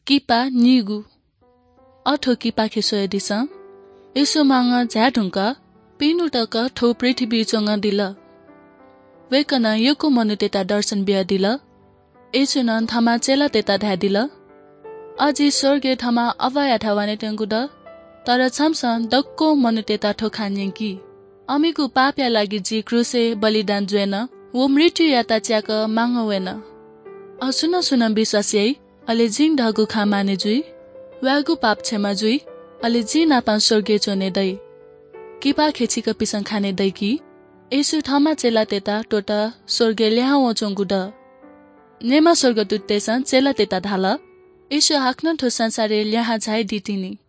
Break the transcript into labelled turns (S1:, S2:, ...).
S1: किपा निगु अठो किपा खेसोय दिस यसो मांग झ्या ढुंक पिनु टक ठो पृथ्वी चंग दिल वेकन यको मनु तेता दर्शन बिया दिल यसो न थमा चेला तेता ढ्या दिल अझी स्वर्गे थमा अवया ठवाने टेंगु द तर छमसन दक्को मनु तेता ठो खान्यंकी अमिगु पाप्या लागि जी क्रुसे बलिदान जुएन वो मृत्यु याता च्याक मांग वेन सुन विश्वासी अले जिङ ढगु खा माने जुई व्यागु पाप क्षमा जुई अले जी नापा स्वर्गे चोने दै किपा खेचीक पिसङ खाने दै कि यसु थमा चेला तेता टोटा स्वर्गे ल्याहो चोंगु द नेमा स्वर्ग तुत्तेसन चेला तेता धाल यसु हाक्न ठो संसारे ल्याहा झाइ दितिनी